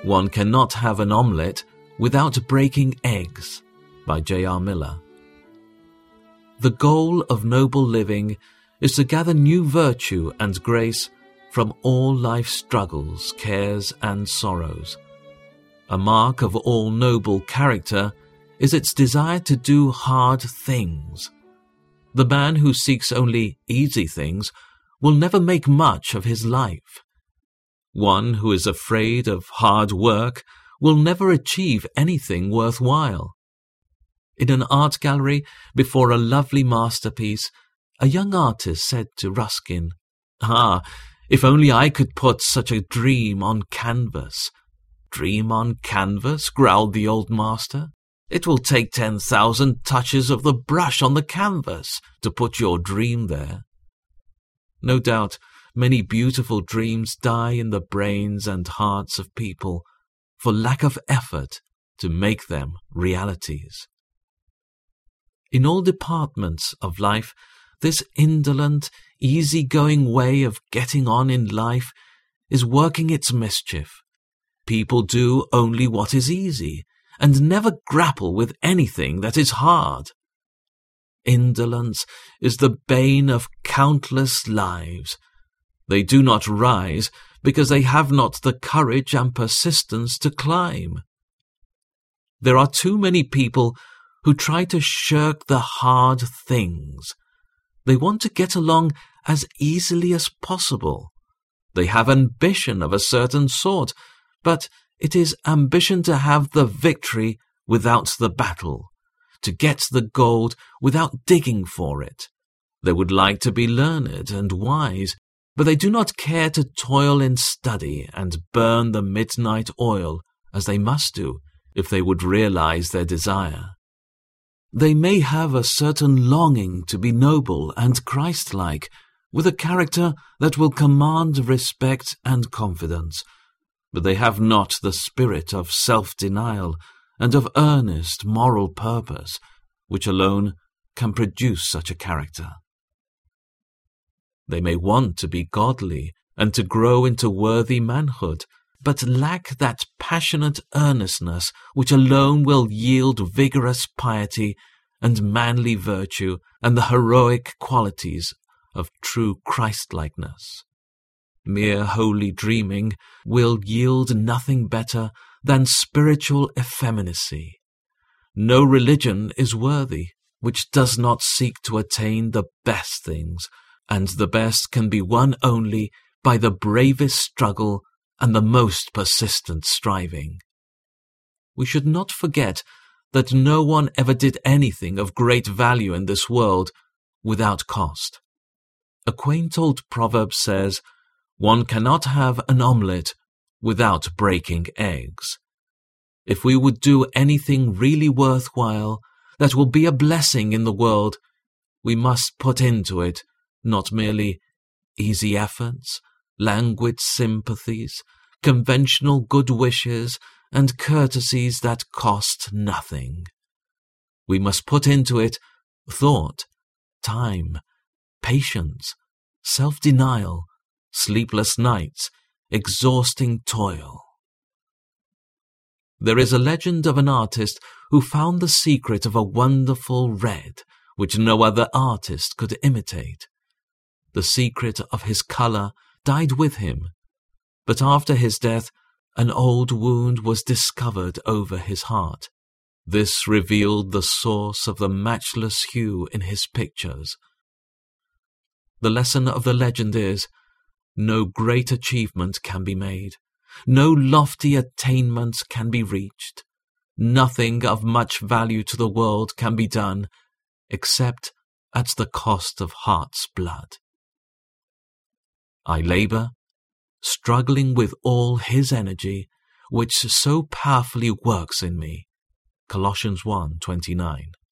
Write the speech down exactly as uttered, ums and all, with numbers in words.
One cannot have an omelette without breaking eggs, by J R Miller. The goal of noble living is to gather new virtue and grace from all life's struggles, cares, and sorrows. A mark of all noble character is its desire to do hard things. The man who seeks only easy things will never make much of his life. One who is afraid of hard work will never achieve anything worthwhile. In an art gallery, before a lovely masterpiece, a young artist said to Ruskin, "Ah, if only I could put such a dream on canvas." "Dream on canvas?" growled the old master. "It will take ten thousand touches of the brush on the canvas to put your dream there." No doubt, many beautiful dreams die in the brains and hearts of people for lack of effort to make them realities. In all departments of life, this indolent, easy-going way of getting on in life is working its mischief. People do only what is easy, and never grapple with anything that is hard. Indolence is the bane of countless lives. They do not rise because they have not the courage and persistence to climb. There are too many people who try to shirk the hard things. They want to get along as easily as possible. They have ambition of a certain sort, but it is ambition to have the victory without the battle, to get the gold without digging for it. They would like to be learned and wise, but they do not care to toil in study and burn the midnight oil, as they must do if they would realize their desire. They may have a certain longing to be noble and Christ-like, with a character that will command respect and confidence, but they have not the spirit of self-denial and of earnest moral purpose, which alone can produce such a character. They may want to be godly and to grow into worthy manhood, but lack that passionate earnestness which alone will yield vigorous piety and manly virtue and the heroic qualities of true Christlikeness. Mere holy dreaming will yield nothing better than spiritual effeminacy. No religion is worthy which does not seek to attain the best things, and the best can be won only by the bravest struggle and the most persistent striving. We should not forget that no one ever did anything of great value in this world without cost. A quaint old proverb says, "One cannot have an omelette without breaking eggs." If we would do anything really worthwhile that will be a blessing in the world, we must put into it not merely easy efforts, languid sympathies, conventional good wishes, and courtesies that cost nothing. We must put into it thought, time, patience, self-denial, sleepless nights, exhausting toil. There is a legend of an artist who found the secret of a wonderful red which no other artist could imitate. The secret of his colour died with him, but after his death an old wound was discovered over his heart. This revealed the source of the matchless hue in his pictures. The lesson of the legend is, no great achievement can be made, no lofty attainment can be reached, nothing of much value to the world can be done, except at the cost of heart's blood. I labour, struggling with all his energy, which so powerfully works in me. Colossians one twenty-nine.